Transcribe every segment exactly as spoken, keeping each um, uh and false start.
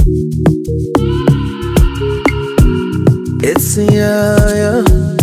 It's yeah, yeah.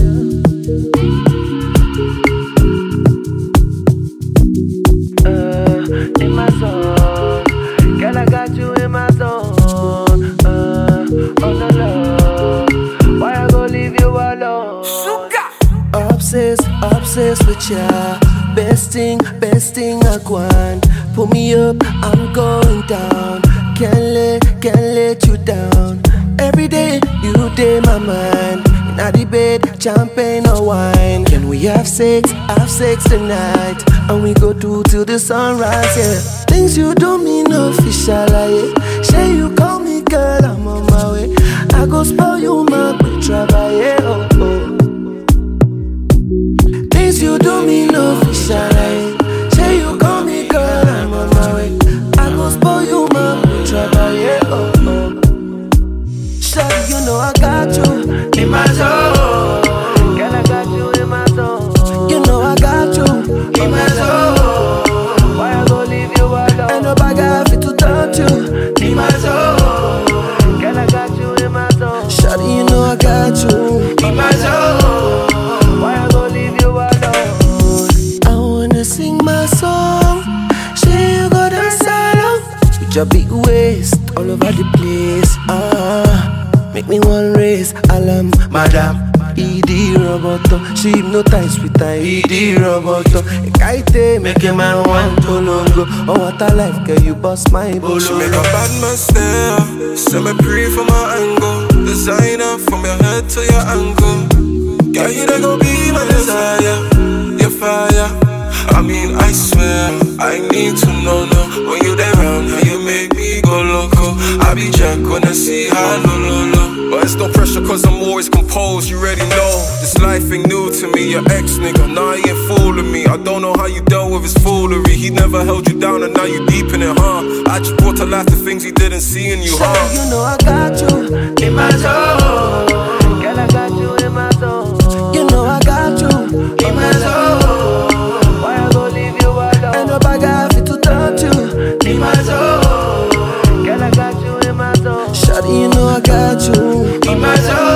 Uh, in my zone, girl, I got you in my zone. Uh, on the low, why I go leave you alone? Obsessed, obsessed with ya. Best thing, best thing I want. Pull me up, I'm going down. Can't let, can't let you down. Every day, you day my mind. In the bed, champagne or wine. Can we have sex, have sex tonight? And we go do till the sunrise, yeah. Things you do me no official, yeah. Say you call me girl, I'm on my way. I go spoil you my quick travel, yeah, oh, oh. Things you do me no official, yeah. Say you call me girl, I'm on my way. I go spoil you my quick travel, yeah, oh, oh. Shawty, you know I got you in my zone. Girl, I got you in my zone. You know I got you in my zone. Why I go leave you alone? Ain't nobody got fit to touch you in my zone. Girl, I got you in my zone. Shawty, you know I got you in my zone. Why I go leave you alone? I wanna sing my song. Say you go dance along with your big waist all over the place. Ah. Make me one race, alarm, madam. E D roboto, she hypnotize with her E D roboto. Ekaite, make a man want to longo. Oh, what a life, girl, you bust my bolo. She make a bad man stare, set me pre from my angle. Designer from your head to your ankle. Girl, you don't go be my desire, your fire. I mean, I swear, I need to know, no. When you there around, how you make me go loco. I be jack when I see how no, no, no. But it's no pressure cause I'm always composed, you already know. This life ain't new to me, your ex nigga, now he ain't fooling me. I don't know how you dealt with his foolery. He never held you down and now you deep in it, huh? I just brought to life the things he didn't see in you, huh? You know I got you in my zone. Girl, I got you in my zone. You know I got you in my zone. Why I go leave you alone? Ain't nobody got fit to touch you in my zone. Girl, I got you in my zone. Shawty, you know I got you in my zone.